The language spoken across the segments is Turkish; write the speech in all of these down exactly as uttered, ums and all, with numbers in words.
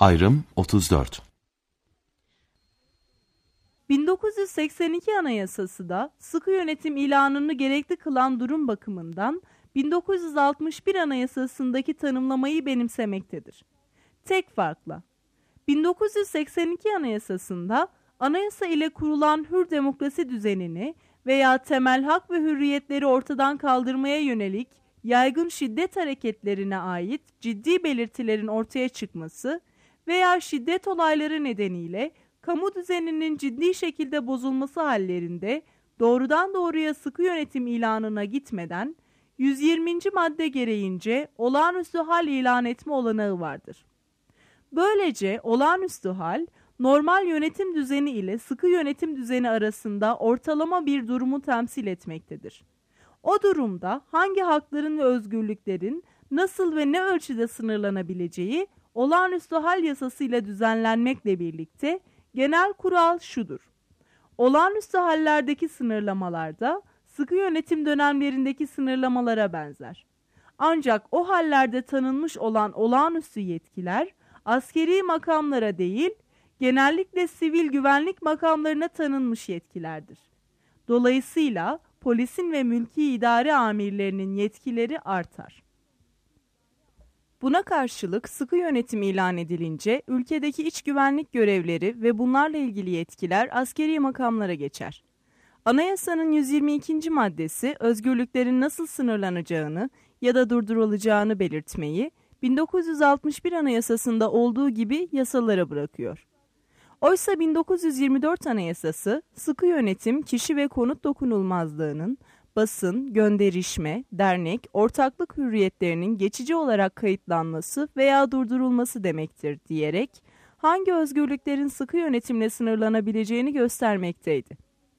Ayrım otuz dört. bin dokuz yüz seksen iki Anayasası da sıkı yönetim ilanını gerekli kılan durum bakımından bin dokuz yüz altmış bir Anayasası'ndaki tanımlamayı benimsemektedir. Tek farkla bin dokuz yüz seksen iki Anayasası'nda anayasa ile kurulan hür demokrasi düzenini veya temel hak ve hürriyetleri ortadan kaldırmaya yönelik yaygın şiddet hareketlerine ait ciddi belirtilerin ortaya çıkması veya şiddet olayları nedeniyle kamu düzeninin ciddi şekilde bozulması hallerinde doğrudan doğruya sıkı yönetim ilanına gitmeden yüz yirminci madde gereğince olağanüstü hal ilan etme olanağı vardır. Böylece olağanüstü hal, normal yönetim düzeni ile sıkı yönetim düzeni arasında ortalama bir durumu temsil etmektedir. O durumda hangi hakların ve özgürlüklerin nasıl ve ne ölçüde sınırlanabileceği olağanüstü hal yasasıyla düzenlenmekle birlikte genel kural şudur: olağanüstü hallerdeki sınırlamalar da sıkı yönetim dönemlerindeki sınırlamalara benzer. Ancak o hallerde tanınmış olan olağanüstü yetkiler askeri makamlara değil, genellikle sivil güvenlik makamlarına tanınmış yetkilerdir. Dolayısıyla polisin ve mülki idare amirlerinin yetkileri artar. Buna karşılık sıkı yönetim ilan edilince ülkedeki iç güvenlik görevleri ve bunlarla ilgili yetkiler askeri makamlara geçer. Anayasanın yüz yirmi ikinci maddesi özgürlüklerin nasıl sınırlanacağını ya da durdurulacağını belirtmeyi bin dokuz yüz altmış bir Anayasası'nda olduğu gibi yasalara bırakıyor. Oysa bin dokuz yüz yirmi dört Anayasası sıkı yönetim kişi ve konut dokunulmazlığının, basın, gönderişme, dernek, ortaklık hürriyetlerinin geçici olarak kayıtlanması veya durdurulması demektir diyerek hangi özgürlüklerin sıkı yönetimle sınırlanabileceğini göstermekteydi.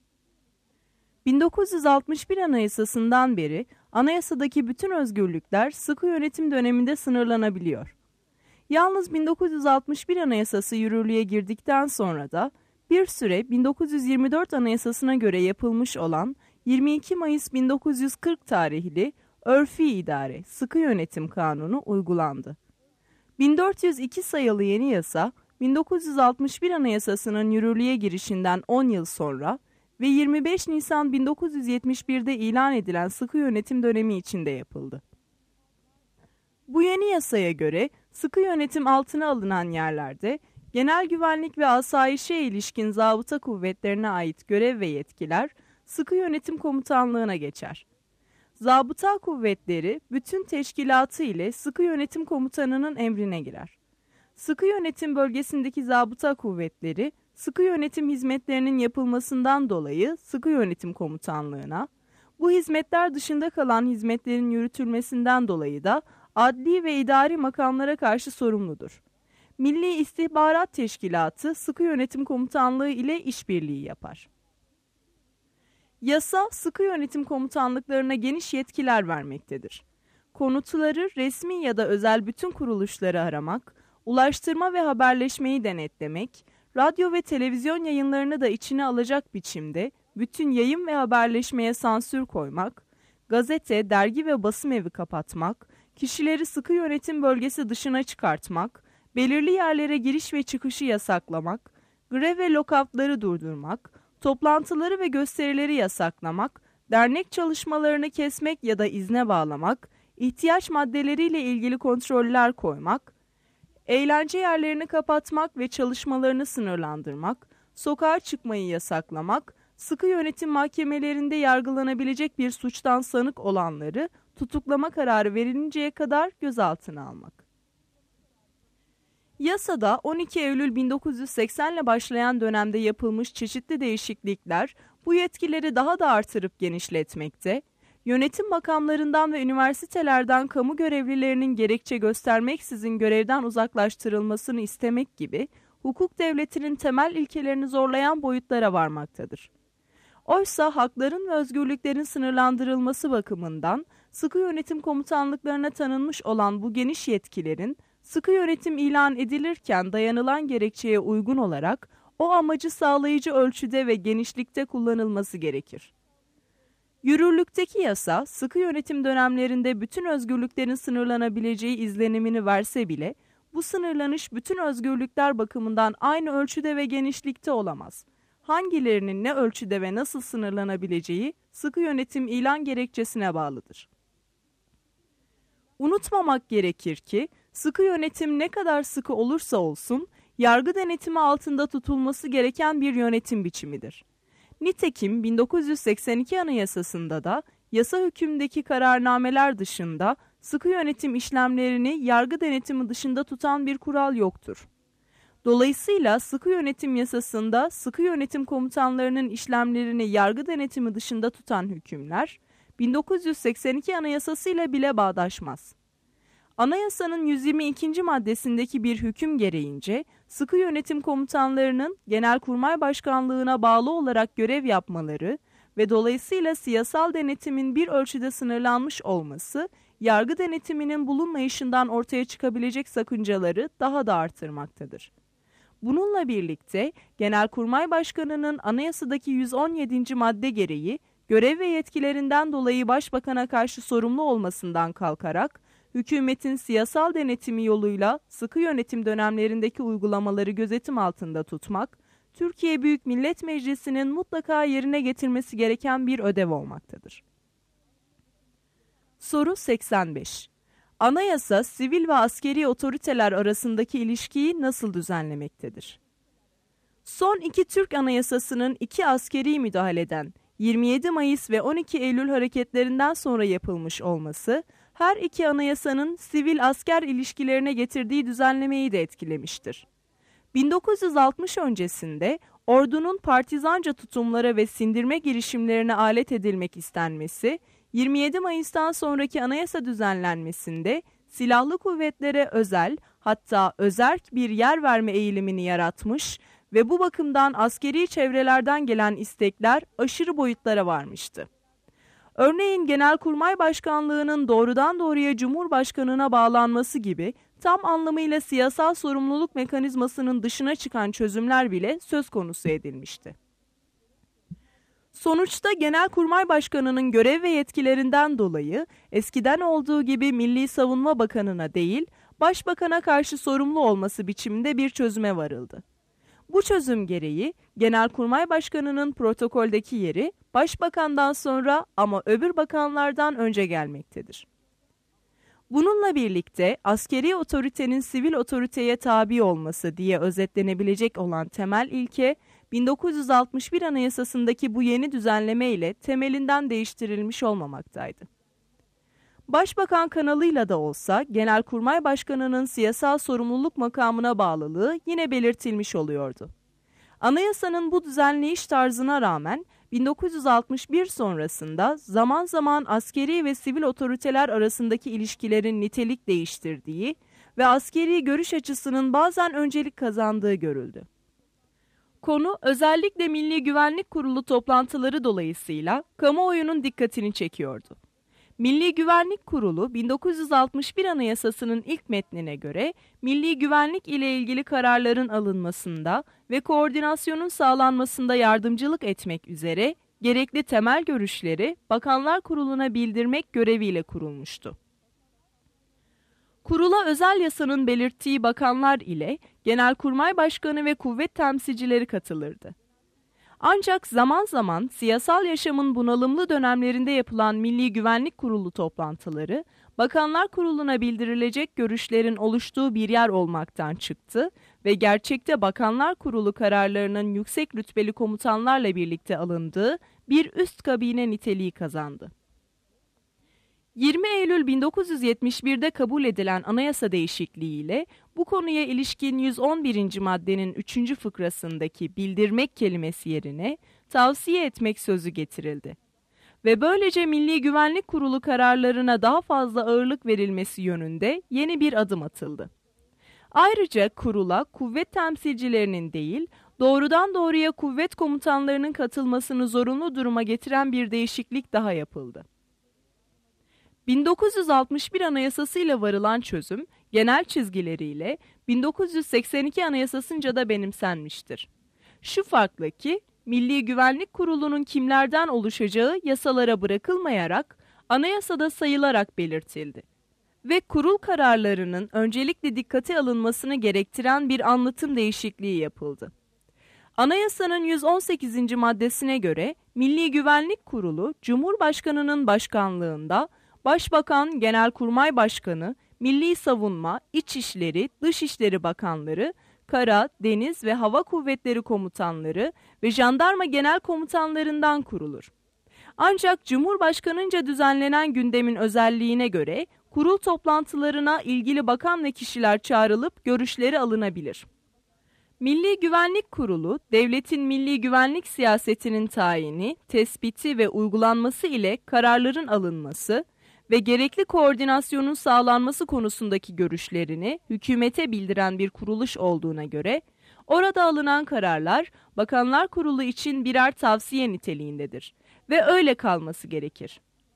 bin dokuz yüz altmış bir Anayasası'ndan beri anayasadaki bütün özgürlükler sıkı yönetim döneminde sınırlanabiliyor. Yalnız bin dokuz yüz altmış bir Anayasası yürürlüğe girdikten sonra da bir süre bin dokuz yüz yirmi dört Anayasası'na göre yapılmış olan yirmi iki Mayıs bin dokuz yüz kırk tarihli Örfi İdare Sıkı Yönetim Kanunu uygulandı. bin dört yüz iki sayılı yeni yasa bin dokuz yüz altmış bir Anayasası'nın yürürlüğe girişinden on yıl sonra ve yirmi beş Nisan bin dokuz yüz yetmiş bir'de ilan edilen sıkı yönetim dönemi içinde yapıldı. Bu yeni yasaya göre sıkı yönetim altına alınan yerlerde genel güvenlik ve asayişe ilişkin zabıta kuvvetlerine ait görev ve yetkiler sıkı yönetim komutanlığına geçer. Zabıta kuvvetleri bütün teşkilatı ile sıkı yönetim komutanının emrine girer. Sıkı yönetim bölgesindeki zabıta kuvvetleri sıkı yönetim hizmetlerinin yapılmasından dolayı sıkı yönetim komutanlığına, bu hizmetler dışında kalan hizmetlerin yürütülmesinden dolayı da adli ve idari makamlara karşı sorumludur. Milli İstihbarat Teşkilatı sıkı yönetim komutanlığı ile işbirliği yapar. Yasa sıkı yönetim komutanlıklarına geniş yetkiler vermektedir. Konutları resmi ya da özel bütün kuruluşları aramak, ulaştırma ve haberleşmeyi denetlemek, radyo ve televizyon yayınlarını da içine alacak biçimde bütün yayın ve haberleşmeye sansür koymak, gazete, dergi ve basım evi kapatmak, kişileri sıkı yönetim bölgesi dışına çıkartmak, belirli yerlere giriş ve çıkışı yasaklamak, grev ve lokavtları durdurmak, toplantıları ve gösterileri yasaklamak, dernek çalışmalarını kesmek ya da izne bağlamak, ihtiyaç maddeleriyle ilgili kontroller koymak, eğlence yerlerini kapatmak ve çalışmalarını sınırlandırmak, sokağa çıkmayı yasaklamak, sıkı yönetim mahkemelerinde yargılanabilecek bir suçtan sanık olanları tutuklama kararı verilinceye kadar gözaltına almak. Yasada on iki Eylül bin dokuz yüz seksen ile başlayan dönemde yapılmış çeşitli değişiklikler bu yetkileri daha da artırıp genişletmekte, yönetim makamlarından ve üniversitelerden kamu görevlilerinin gerekçe göstermeksizin görevden uzaklaştırılmasını istemek gibi hukuk devletinin temel ilkelerini zorlayan boyutlara varmaktadır. Oysa hakların ve özgürlüklerin sınırlandırılması bakımından sıkı yönetim komutanlıklarına tanınmış olan bu geniş yetkilerin sıkı yönetim ilan edilirken dayanılan gerekçeye uygun olarak o amacı sağlayıcı ölçüde ve genişlikte kullanılması gerekir. Yürürlükteki yasa sıkı yönetim dönemlerinde bütün özgürlüklerin sınırlanabileceği izlenimini verse bile Bu sınırlanış bütün özgürlükler bakımından aynı ölçüde ve genişlikte olamaz. Hangilerinin ne ölçüde ve nasıl sınırlanabileceği sıkı yönetim ilan gerekçesine bağlıdır. Unutmamak gerekir ki sıkı yönetim ne kadar sıkı olursa olsun yargı denetimi altında tutulması gereken bir yönetim biçimidir. Nitekim bin dokuz yüz seksen iki Anayasası'nda da yasa hükmündeki kararnameler dışında sıkı yönetim işlemlerini yargı denetimi dışında tutan bir kural yoktur. Dolayısıyla sıkı yönetim yasasında sıkı yönetim komutanlarının işlemlerini yargı denetimi dışında tutan hükümler bin dokuz yüz seksen iki Anayasası ile bile bağdaşmaz. Anayasanın yüz yirmi ikinci maddesindeki bir hüküm gereğince sıkı yönetim komutanlarının Genelkurmay Başkanlığı'na bağlı olarak görev yapmaları ve dolayısıyla siyasal denetimin bir ölçüde sınırlanmış olması, yargı denetiminin bulunmayışından ortaya çıkabilecek sakıncaları daha da artırmaktadır. Bununla birlikte Genelkurmay Başkanı'nın anayasadaki yüz on yedinci madde gereği görev ve yetkilerinden dolayı Başbakan'a karşı sorumlu olmasından kalkarak, hükümetin siyasal denetimi yoluyla sıkı yönetim dönemlerindeki uygulamaları gözetim altında tutmak, Türkiye Büyük Millet Meclisi'nin mutlaka yerine getirmesi gereken bir ödev olmaktadır. Soru seksen beş. Anayasa, sivil ve askeri otoriteler arasındaki ilişkiyi nasıl düzenlemektedir? Son iki Türk Anayasası'nın iki askeri müdahaleden yirmi yedi Mayıs ve on iki Eylül hareketlerinden sonra yapılmış olması, her iki anayasanın sivil-asker ilişkilerine getirdiği düzenlemeyi de etkilemiştir. bin dokuz yüz altmış öncesinde ordunun partizanca tutumlara ve sindirme girişimlerine alet edilmek istenmesi, yirmi yedi Mayıs'tan sonraki anayasa düzenlenmesinde silahlı kuvvetlere özel, hatta özerk bir yer verme eğilimini yaratmış ve bu bakımdan askeri çevrelerden gelen istekler aşırı boyutlara varmıştı. Örneğin Genelkurmay Başkanlığı'nın doğrudan doğruya Cumhurbaşkanı'na bağlanması gibi tam anlamıyla siyasal sorumluluk mekanizmasının dışına çıkan çözümler bile söz konusu edilmişti. Sonuçta Genelkurmay Başkanı'nın görev ve yetkilerinden dolayı eskiden olduğu gibi Milli Savunma Bakanı'na değil, Başbakan'a karşı sorumlu olması biçiminde bir çözüme varıldı. Bu çözüm gereği Genelkurmay Başkanı'nın protokoldeki yeri Başbakan'dan sonra ama öbür bakanlardan önce gelmektedir. Bununla birlikte askeri otoritenin sivil otoriteye tabi olması diye özetlenebilecek olan temel ilke, bin dokuz yüz altmış bir Anayasası'ndaki bu yeni düzenleme ile temelinden değiştirilmiş olmamaktaydı. Başbakan kanalıyla da olsa Genelkurmay Başkanı'nın siyasal sorumluluk makamına bağlılığı yine belirtilmiş oluyordu. Anayasanın bu düzenleyiş tarzına rağmen bin dokuz yüz altmış bir sonrasında zaman zaman askeri ve sivil otoriteler arasındaki ilişkilerin nitelik değiştirdiği ve askeri görüş açısının bazen öncelik kazandığı görüldü. Konu özellikle Milli Güvenlik Kurulu toplantıları dolayısıyla kamuoyunun dikkatini çekiyordu. Milli Güvenlik Kurulu bin dokuz yüz altmış bir Anayasası'nın ilk metnine göre milli güvenlik ile ilgili kararların alınmasında ve koordinasyonun sağlanmasında yardımcılık etmek üzere gerekli temel görüşleri Bakanlar Kurulu'na bildirmek göreviyle kurulmuştu. Kurula özel yasanın belirttiği bakanlar ile Genelkurmay Başkanı ve kuvvet temsilcileri katılırdı. Ancak zaman zaman siyasal yaşamın bunalımlı dönemlerinde yapılan Milli Güvenlik Kurulu toplantıları, Bakanlar Kurulu'na bildirilecek görüşlerin oluştuğu bir yer olmaktan çıktı ve gerçekte Bakanlar Kurulu kararlarının yüksek rütbeli komutanlarla birlikte alındığı bir üst kabine niteliği kazandı. yirmi Eylül bin dokuz yüz yetmiş bir'de kabul edilen anayasa değişikliğiyle bu konuya ilişkin yüz on birinci maddenin üçüncü fıkrasındaki bildirmek kelimesi yerine tavsiye etmek sözü getirildi. Ve böylece Milli Güvenlik Kurulu kararlarına daha fazla ağırlık verilmesi yönünde yeni bir adım atıldı. Ayrıca kurula kuvvet temsilcilerinin değil, doğrudan doğruya kuvvet komutanlarının katılmasını zorunlu duruma getiren bir değişiklik daha yapıldı. bin dokuz yüz altmış bir Anayasası ile varılan çözüm, genel çizgileriyle bin dokuz yüz seksen iki Anayasası'nca da benimsenmiştir. Şu farkla ki, Milli Güvenlik Kurulu'nun kimlerden oluşacağı yasalara bırakılmayarak, anayasada sayılarak belirtildi. ve kurul kararlarının öncelikle dikkate alınmasını gerektiren bir anlatım değişikliği yapıldı. Anayasanın yüz on sekizinci maddesine göre Milli Güvenlik Kurulu, Cumhurbaşkanı'nın başkanlığında Başbakan, Genelkurmay Başkanı, Milli Savunma, İçişleri, Dışişleri Bakanları, Kara, Deniz ve Hava Kuvvetleri Komutanları ve Jandarma Genel Komutanlarından kurulur. Ancak Cumhurbaşkanınca düzenlenen gündemin özelliğine göre kurul toplantılarına ilgili bakan ve kişiler çağrılıp görüşleri alınabilir. Milli Güvenlik Kurulu, devletin milli güvenlik siyasetinin tayini, tespiti ve uygulanması ile kararların alınması ve gerekli koordinasyonun sağlanması konusundaki görüşlerini hükümete bildiren bir kuruluş olduğuna göre, orada alınan kararlar Bakanlar Kurulu için birer tavsiye niteliğindedir ve öyle kalması gerekir.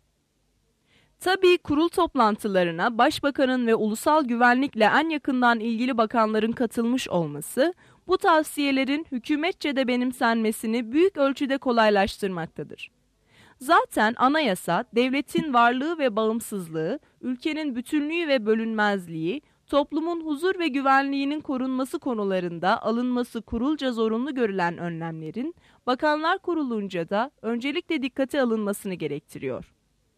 Tabii kurul toplantılarına Başbakanın ve ulusal güvenlikle en yakından ilgili bakanların katılmış olması, bu tavsiyelerin hükümetçe de benimsenmesini büyük ölçüde kolaylaştırmaktadır. Zaten anayasa, devletin varlığı ve bağımsızlığı, ülkenin bütünlüğü ve bölünmezliği, toplumun huzur ve güvenliğinin korunması konularında alınması kurulca zorunlu görülen önlemlerin, Bakanlar Kurulu'nca da öncelikle dikkate alınmasını gerektiriyor.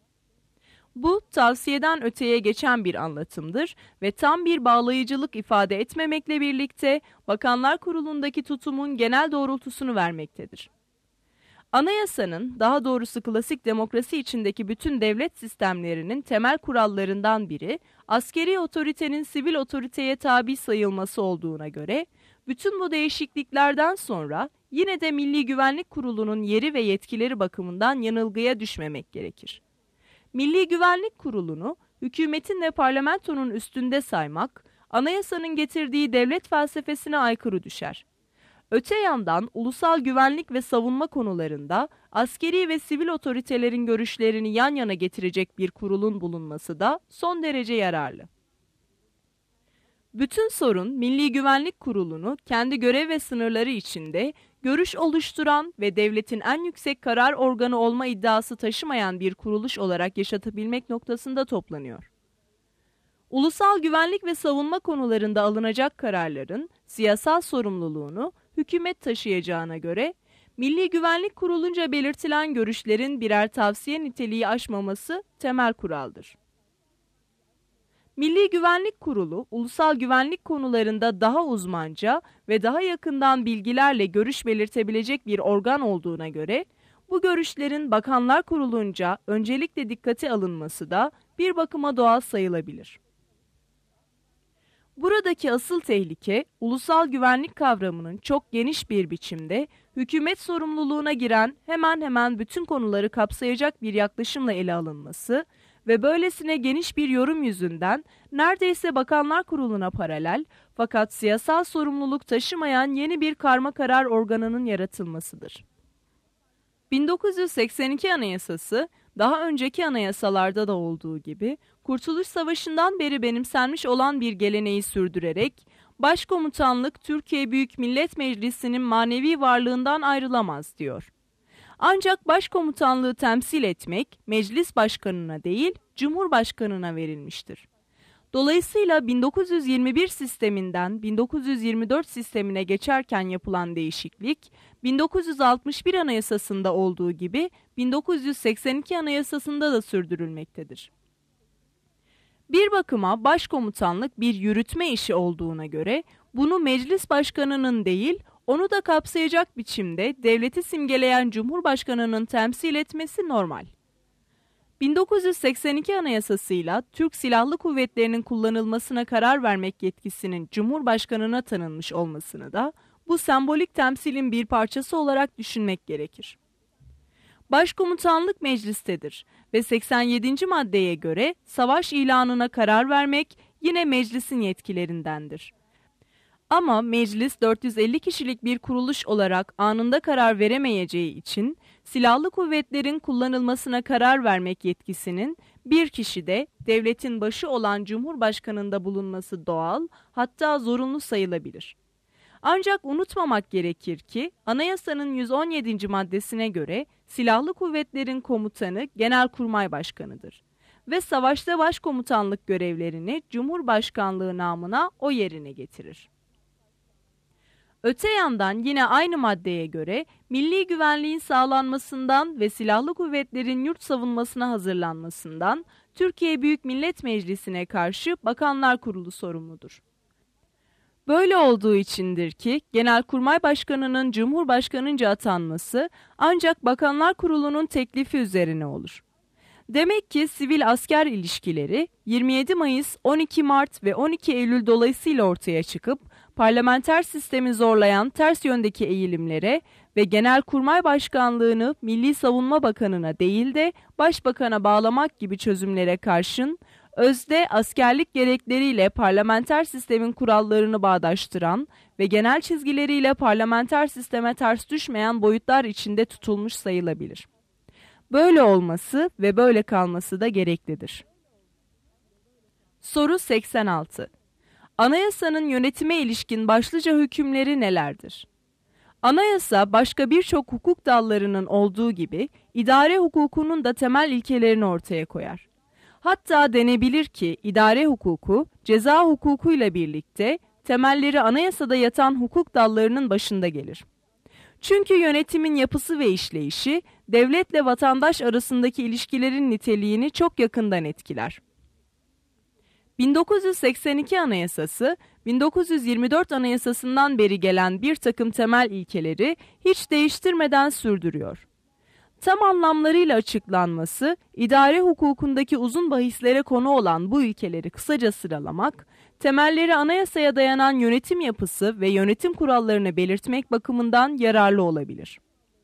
Bu, tavsiyeden öteye geçen bir anlatımdır ve tam bir bağlayıcılık ifade etmemekle birlikte Bakanlar Kurulu'ndaki tutumun genel doğrultusunu vermektedir. Anayasanın, daha doğrusu klasik demokrasi içindeki bütün devlet sistemlerinin temel kurallarından biri, askeri otoritenin sivil otoriteye tabi sayılması olduğuna göre, bütün bu değişikliklerden sonra yine de Milli Güvenlik Kurulu'nun yeri ve yetkileri bakımından yanılgıya düşmemek gerekir. Milli Güvenlik Kurulu'nu hükümetin ve parlamentonun üstünde saymak, anayasanın getirdiği devlet felsefesine aykırı düşer. Öte yandan ulusal güvenlik ve savunma konularında askeri ve sivil otoritelerin görüşlerini yan yana getirecek bir kurulun bulunması da son derece yararlı. Bütün sorun Milli Güvenlik Kurulu'nu kendi görev ve sınırları içinde görüş oluşturan ve devletin en yüksek karar organı olma iddiası taşımayan bir kuruluş olarak yaşatabilmek noktasında toplanıyor. Ulusal güvenlik ve savunma konularında alınacak kararların siyasal sorumluluğunu hükümet taşıyacağına göre, Milli Güvenlik Kurulu'nca belirtilen görüşlerin birer tavsiye niteliği aşmaması temel kuraldır. Milli Güvenlik Kurulu, ulusal güvenlik konularında daha uzmanca ve daha yakından bilgilerle görüş belirtebilecek bir organ olduğuna göre, bu görüşlerin Bakanlar Kurulu'nca öncelikle dikkate alınması da bir bakıma doğal sayılabilir. Buradaki asıl tehlike, ulusal güvenlik kavramının çok geniş bir biçimde hükümet sorumluluğuna giren hemen hemen bütün konuları kapsayacak bir yaklaşımla ele alınması ve böylesine geniş bir yorum yüzünden neredeyse Bakanlar Kurulu'na paralel fakat siyasal sorumluluk taşımayan yeni bir karma karar organının yaratılmasıdır. bin dokuz yüz seksen iki Anayasası, daha önceki anayasalarda da olduğu gibi, Kurtuluş Savaşı'ndan beri benimsenmiş olan bir geleneği sürdürerek, Başkomutanlık Türkiye Büyük Millet Meclisi'nin manevi varlığından ayrılamaz diyor. Ancak başkomutanlığı temsil etmek, meclis başkanına değil, Cumhurbaşkanına verilmiştir. Dolayısıyla bin dokuz yüz yirmi bir sisteminden bin dokuz yüz yirmi dört sistemine geçerken yapılan değişiklik, bin dokuz yüz altmış bir Anayasası'nda olduğu gibi bin dokuz yüz seksen iki Anayasası'nda da sürdürülmektedir. Bir bakıma başkomutanlık bir yürütme işi olduğuna göre, bunu meclis başkanının değil, onu da kapsayacak biçimde devleti simgeleyen Cumhurbaşkanının temsil etmesi normal. bin dokuz yüz seksen iki Anayasası'yla Türk Silahlı Kuvvetleri'nin kullanılmasına karar vermek yetkisinin Cumhurbaşkanına tanınmış olmasını da bu sembolik temsilin bir parçası olarak düşünmek gerekir. Başkomutanlık meclistedir ve seksen yedinci maddeye göre savaş ilanına karar vermek yine meclisin yetkilerindendir. Ama meclis dört yüz elli kişilik bir kuruluş olarak anında karar veremeyeceği için silahlı kuvvetlerin kullanılmasına karar vermek yetkisinin bir kişide devletin başı olan Cumhurbaşkanı'nda bulunması doğal, hatta zorunlu sayılabilir. Ancak unutmamak gerekir ki Anayasanın yüz on yedinci maddesine göre silahlı kuvvetlerin komutanı Genelkurmay Başkanı'dır ve savaşta başkomutanlık görevlerini Cumhurbaşkanlığı namına o yerine getirir. Öte yandan yine aynı maddeye göre milli güvenliğin sağlanmasından ve silahlı kuvvetlerin yurt savunmasına hazırlanmasından Türkiye Büyük Millet Meclisi'ne karşı Bakanlar Kurulu sorumludur. Böyle olduğu içindir ki Genelkurmay Başkanı'nın Cumhurbaşkanınca atanması ancak Bakanlar Kurulu'nun teklifi üzerine olur. Demek ki sivil-asker ilişkileri yirmi yedi Mayıs, on iki Mart ve on iki Eylül dolayısıyla ortaya çıkıp parlamenter sistemi zorlayan ters yöndeki eğilimlere ve Genelkurmay Başkanlığını Milli Savunma Bakanı'na değil de Başbakan'a bağlamak gibi çözümlere karşın, özde askerlik gerekleriyle parlamenter sistemin kurallarını bağdaştıran ve genel çizgileriyle parlamenter sisteme ters düşmeyen boyutlar içinde tutulmuş sayılabilir. Böyle olması ve böyle kalması da gereklidir. Soru seksen altı. Anayasanın yönetime ilişkin başlıca hükümleri nelerdir? Anayasa başka birçok hukuk dallarının olduğu gibi idare hukukunun da temel ilkelerini ortaya koyar. Hatta denebilir ki idare hukuku ceza hukukuyla birlikte temelleri anayasada yatan hukuk dallarının başında gelir. Çünkü yönetimin yapısı ve işleyişi devletle vatandaş arasındaki ilişkilerin niteliğini çok yakından etkiler. bin dokuz yüz seksen iki Anayasası, bin dokuz yüz yirmi dört Anayasasından beri gelen bir takım temel ilkeleri hiç değiştirmeden sürdürüyor. Tam anlamlarıyla açıklanması, idare hukukundaki uzun bahislere konu olan bu ilkeleri kısaca sıralamak, temelleri anayasaya dayanan yönetim yapısı ve yönetim kurallarını belirtmek bakımından yararlı olabilir.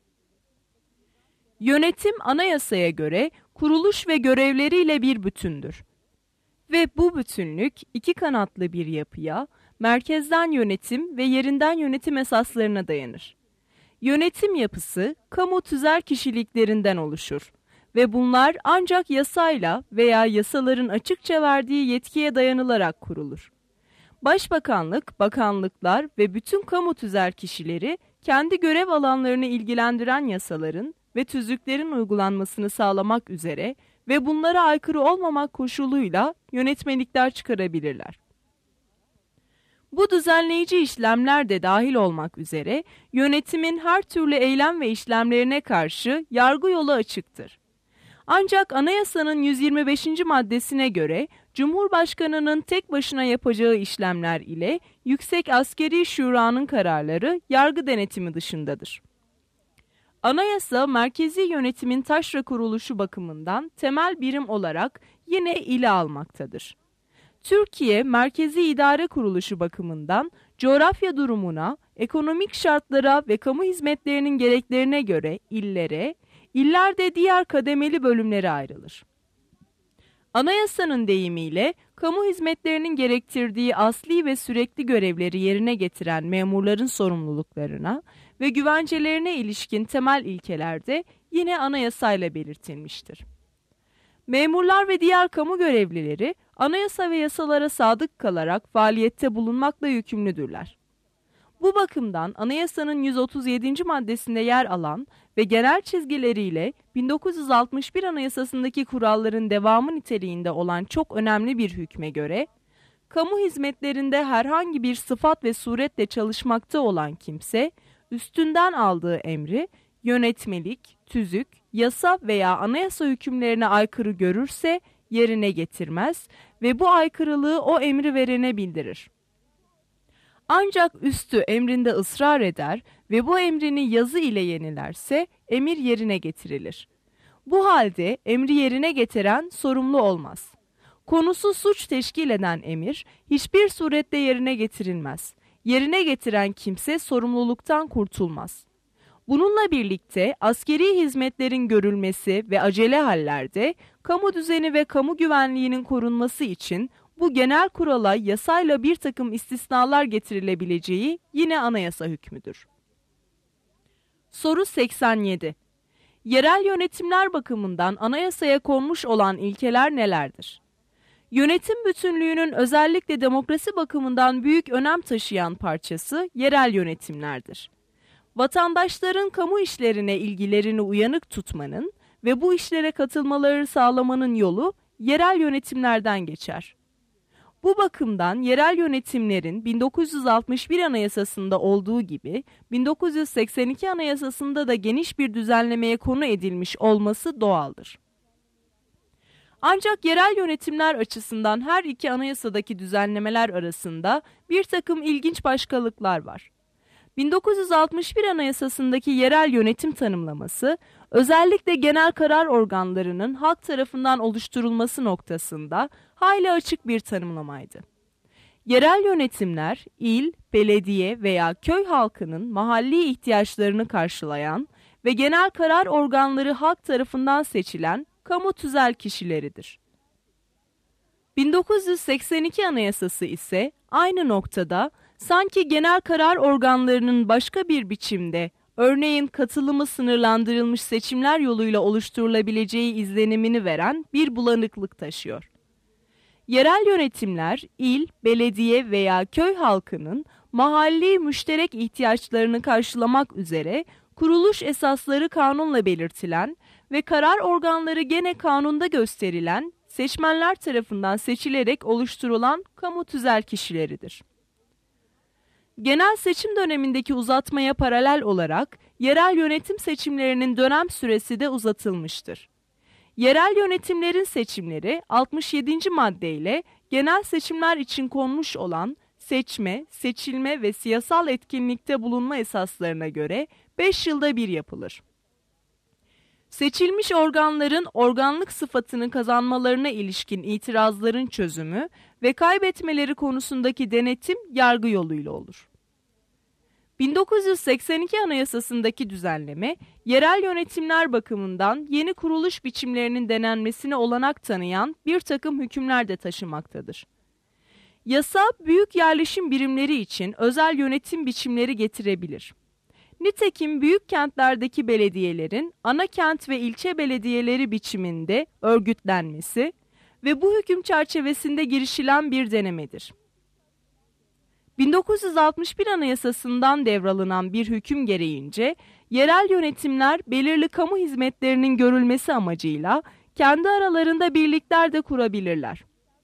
Yönetim anayasaya göre kuruluş ve görevleriyle bir bütündür. Ve bu bütünlük iki kanatlı bir yapıya, merkezden yönetim ve yerinden yönetim esaslarına dayanır. Yönetim yapısı, kamu tüzel kişiliklerinden oluşur ve bunlar ancak yasayla veya yasaların açıkça verdiği yetkiye dayanılarak kurulur. Başbakanlık, bakanlıklar ve bütün kamu tüzel kişileri kendi görev alanlarını ilgilendiren yasaların ve tüzüklerin uygulanmasını sağlamak üzere ve bunlara aykırı olmamak koşuluyla yönetmelikler çıkarabilirler. Bu düzenleyici işlemler de dahil olmak üzere yönetimin her türlü eylem ve işlemlerine karşı yargı yolu açıktır. Ancak anayasanın yüz yirmi beşinci maddesine göre Cumhurbaşkanı'nın tek başına yapacağı işlemler ile Yüksek Askeri Şura'nın kararları yargı denetimi dışındadır. Anayasa, merkezi yönetimin taşra kuruluşu bakımından temel birim olarak yine ile almaktadır. Türkiye, merkezi idare kuruluşu bakımından coğrafya durumuna, ekonomik şartlara ve kamu hizmetlerinin gereklerine göre illere, iller de diğer kademeli bölümlere ayrılır. Anayasanın deyimiyle, kamu hizmetlerinin gerektirdiği asli ve sürekli görevleri yerine getiren memurların sorumluluklarına ve güvencelerine ilişkin temel ilkeler de yine anayasayla belirtilmiştir. Memurlar ve diğer kamu görevlileri, anayasa ve yasalara sadık kalarak faaliyette bulunmakla yükümlüdürler. Bu bakımdan anayasanın yüz otuz yedinci maddesinde yer alan ve genel çizgileriyle bin dokuz yüz altmış bir Anayasasındaki kuralların devamı niteliğinde olan çok önemli bir hükme göre, kamu hizmetlerinde herhangi bir sıfat ve suretle çalışmakta olan kimse, üstünden aldığı emri, yönetmelik, tüzük, yasa veya anayasa hükümlerine aykırı görürse yerine getirmez ve bu aykırılığı o emri verene bildirir. Ancak üstü emrinde ısrar eder ve bu emrini yazı ile yenilerse emir yerine getirilir. Bu halde emri yerine getiren sorumlu olmaz. Konusu suç teşkil eden emir hiçbir surette yerine getirilmez. Yerine getiren kimse sorumluluktan kurtulmaz. Bununla birlikte askeri hizmetlerin görülmesi ve acele hallerde kamu düzeni ve kamu güvenliğinin korunması için bu genel kurala yasayla bir takım istisnalar getirilebileceği yine anayasa hükmüdür. Soru seksen yedi. Yerel yönetimler bakımından anayasaya konmuş olan ilkeler nelerdir? Yönetim bütünlüğünün özellikle demokrasi bakımından büyük önem taşıyan parçası yerel yönetimlerdir. Vatandaşların kamu işlerine ilgilerini uyanık tutmanın ve bu işlere katılmaları sağlamanın yolu yerel yönetimlerden geçer. Bu bakımdan yerel yönetimlerin bin dokuz yüz altmış bir Anayasası'nda olduğu gibi bin dokuz yüz seksen iki Anayasası'nda da geniş bir düzenlemeye konu edilmiş olması doğaldır. Ancak yerel yönetimler açısından her iki anayasadaki düzenlemeler arasında bir takım ilginç başkalıklar var. bin dokuz yüz altmış bir Anayasası'ndaki yerel yönetim tanımlaması, özellikle genel karar organlarının halk tarafından oluşturulması noktasında hayli açık bir tanımlamaydı. Yerel yönetimler, il, belediye veya köy halkının mahalli ihtiyaçlarını karşılayan ve genel karar organları halk tarafından seçilen kamu tüzel kişileridir. bin dokuz yüz seksen iki Anayasası ise aynı noktada sanki genel karar organlarının başka bir biçimde, örneğin katılımı sınırlandırılmış seçimler yoluyla oluşturulabileceği izlenimini veren bir bulanıklık taşıyor. Yerel yönetimler, il, belediye veya köy halkının mahalli müşterek ihtiyaçlarını karşılamak üzere kuruluş esasları kanunla belirtilen ve karar organları gene kanunda gösterilen, seçmenler tarafından seçilerek oluşturulan kamu tüzel kişileridir. Genel seçim dönemindeki uzatmaya paralel olarak yerel yönetim seçimlerinin dönem süresi de uzatılmıştır. Yerel yönetimlerin seçimleri altmış yedinci maddeyle genel seçimler için konmuş olan seçme, seçilme ve siyasal etkinlikte bulunma esaslarına göre beş yılda bir yapılır. Seçilmiş organların organlık sıfatını kazanmalarına ilişkin itirazların çözümü ve kaybetmeleri konusundaki denetim yargı yoluyla olur. bin dokuz yüz seksen iki Anayasası'ndaki düzenleme, yerel yönetimler bakımından yeni kuruluş biçimlerinin denenmesine olanak tanıyan bir takım hükümler de taşımaktadır. Yasa, büyük yerleşim birimleri için özel yönetim biçimleri getirebilir. Nitekim büyük kentlerdeki belediyelerin ana kent ve ilçe belediyeleri biçiminde örgütlenmesi ve bu hüküm çerçevesinde girişilen bir denemedir. bin dokuz yüz altmış bir Anayasası'ndan devralınan bir hüküm gereğince yerel yönetimler belirli kamu hizmetlerinin görülmesi amacıyla kendi aralarında birlikler de kurabilirler.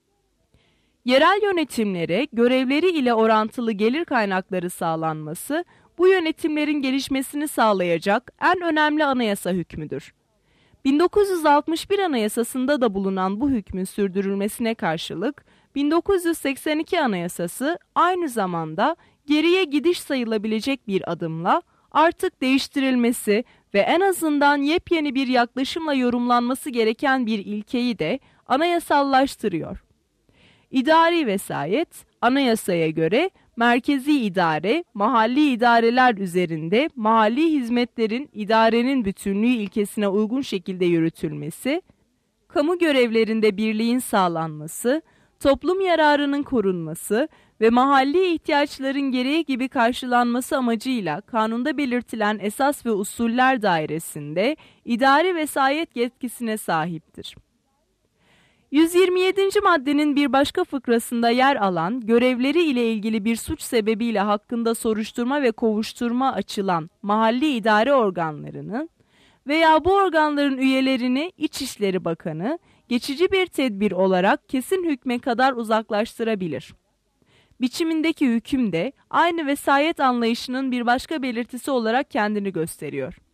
Yerel yönetimlere görevleri ile orantılı gelir kaynakları sağlanması, bu yönetimlerin gelişmesini sağlayacak en önemli anayasa hükmüdür. bin dokuz yüz altmış bir Anayasası'nda da bulunan bu hükmün sürdürülmesine karşılık, bin dokuz yüz seksen iki Anayasası aynı zamanda geriye gidiş sayılabilecek bir adımla artık değiştirilmesi ve en azından yepyeni bir yaklaşımla yorumlanması gereken bir ilkeyi de anayasallaştırıyor. İdari vesayet, anayasaya göre merkezi idare, mahalli idareler üzerinde mahalli hizmetlerin idarenin bütünlüğü ilkesine uygun şekilde yürütülmesi, kamu görevlerinde birliğin sağlanması, toplum yararının korunması ve mahalli ihtiyaçların gereği gibi karşılanması amacıyla kanunda belirtilen esas ve usuller dairesinde idari vesayet yetkisine sahiptir. yüz yirmi yedinci maddenin bir başka fıkrasında yer alan, görevleri ile ilgili bir suç sebebiyle hakkında soruşturma ve kovuşturma açılan mahalli idare organlarının veya bu organların üyelerini İçişleri Bakanı, geçici bir tedbir olarak kesin hükme kadar uzaklaştırabilir. Biçimindeki hüküm de aynı vesayet anlayışının bir başka belirtisi olarak kendini gösteriyor.